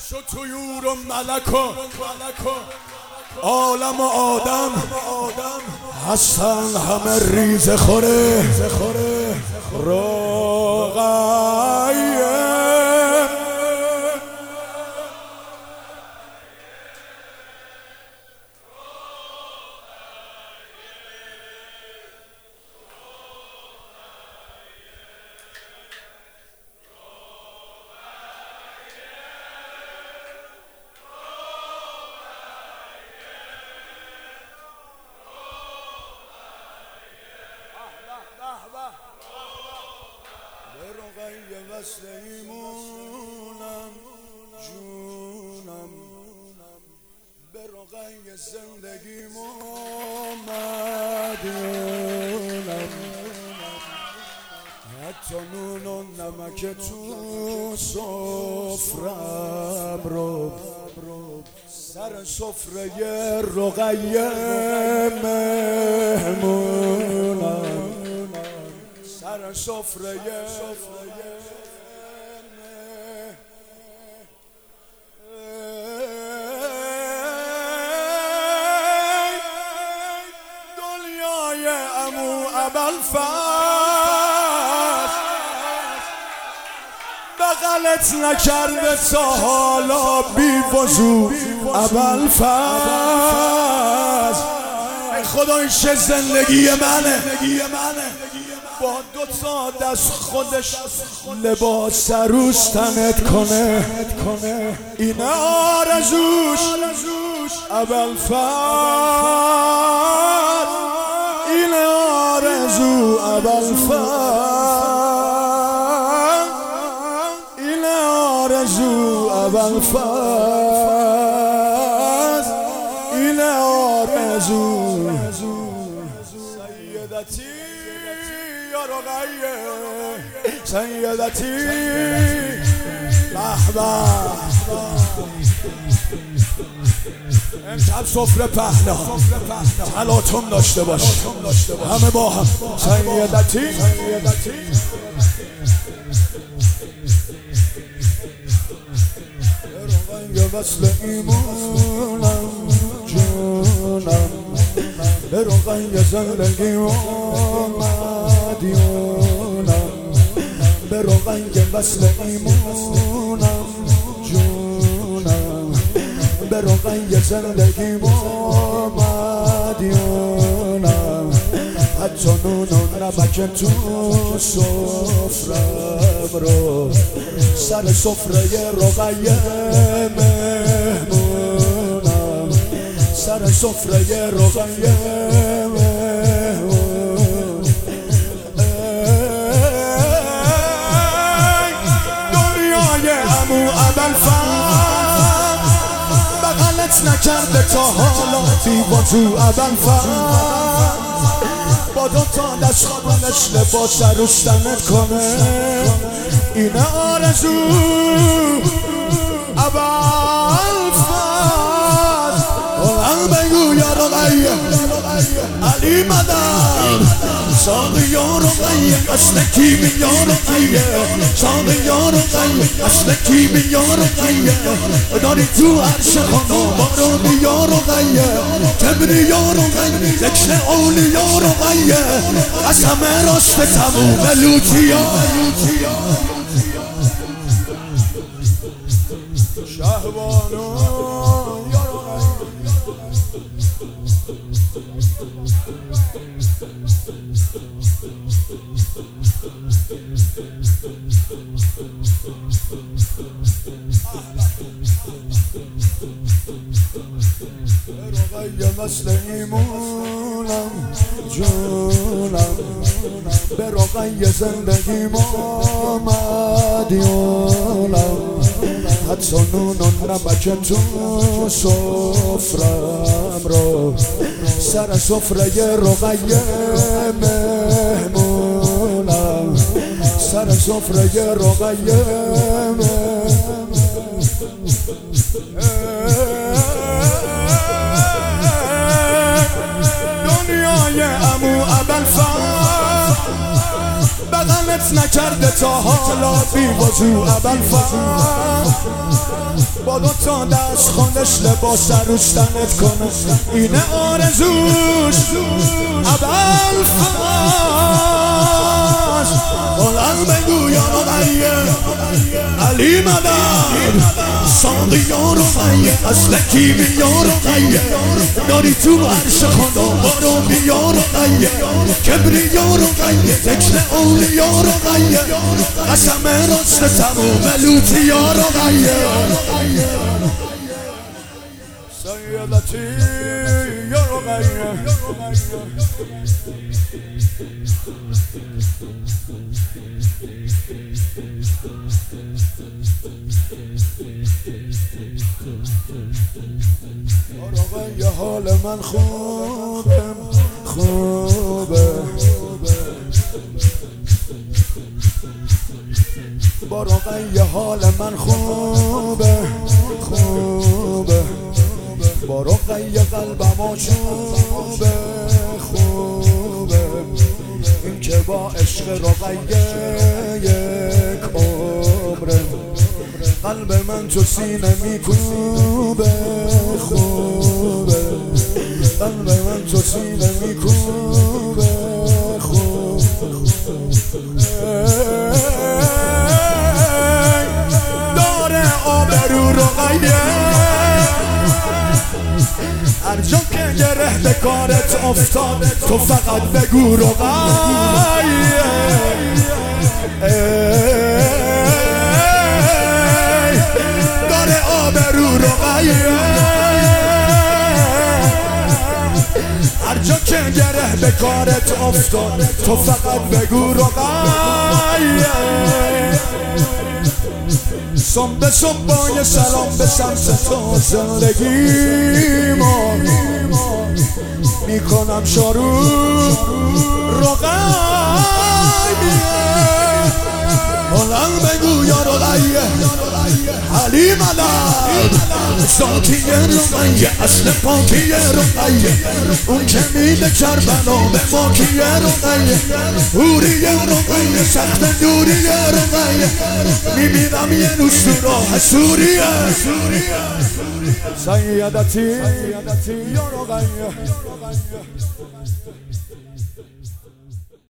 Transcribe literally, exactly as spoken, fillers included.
عرش و طیور و ملک و عالم و آدم هستن همه ریزه خوره رقیه. به رقیه وصل ایمونم جونم، به رقیه زندگیم مدیونم، حتی نون و نمک تو سفرم رو سر سفره رقیه مهمونم، سر سفره دنیای عمو ابوالفضل بغلت نکرده تا حالا بی وضو ابوالفضل. ای خدا این چه زندگی منه، با دو تا دست خودش لباس عروس تنت کنه، این آرزوش ابوالفضل، این آرزو ابوالفضل، این آرزو ابوالفضل، این آرزو سیدتی یا رقیه، سیدتی لحظه امشب سفره پهنا تلاطم داشته باش همه با هم. سیدتی رقیه وصل ایمونم جونم، به رقیه زندگی مدیونم، به رقیه وصل ایمونم جونم، به رقیه زندگی مدیونم، حتی نون و نمک تو سفرم رو سر سفره رقیه مهمونم، سر سفره رقیه مهمونم. دنیای عمو ابوالفضل بغلت نکرده تا حالا بی وضو ابوالفضل، با دو تا دست خودش لباس عروس تنت کنه، این آرزو ابوالفضل. قرآن بگو یا رقیه علی مدد ساقی یا رقیه اصل کیمی یا رقیه، ساقی یا رقیه اصل کیمی یا رقیه، داری تو عرش خانو بارونی یا رقیه، کبری یا رقیه ذکر اولی یا رقیه، از همه راست تموم لوتیا شهوانو یا رقیه وصل ایمونم جونم، به رقیه زندگی مدیونم، حتی نون و نمک تو سفرم رو سر سفره رقیه مهمونم، سر سفره رقیه مهمونم. دنیای عمو ابوالفضل بغلت نکرده تا حالا بی وضو اول فهم با دو تا دست خونش لباس روش تنت کنه اینه آرزوش اول فهم بلند بگو یا رقیه علی مدد ساقی یا رقیه اصل کیمی یا رقیه داری تو عرش خدا برو بی یا رقیه کبری یا رقیه ذکر اولی یا رقیه قسم راست تموم لوتی یا رقیه سیدتی یا رقیه رقیه حال من خوبه خوبه با رقیه حال من خوبه خوبه با رقیه قلبم آشوبه خوبه این که با عشق رقیه یک عمره قلب من تو سینه میکوبه خوبه قلب من تو سینه میکوبه خوبه داره آبرو رقیه هر جا که گره به کارت افتاد تو فقط بگو رقیه داره آبرو رقیه هر جا که گره به کارت افتاد تو فقط بگو رقیه سم به صبح سلام به شمس تو زندگی ما میکنم شروع رقیه بلند بگو یا رقیه علی مدد ذاتی رقیه اصل پاکی رقیه اون که میده کربلا به ماکی رقیه حوری رقیه سخت دوری رقیه میمیرم یه روز تو راه سوریه سیدتی یا رقیه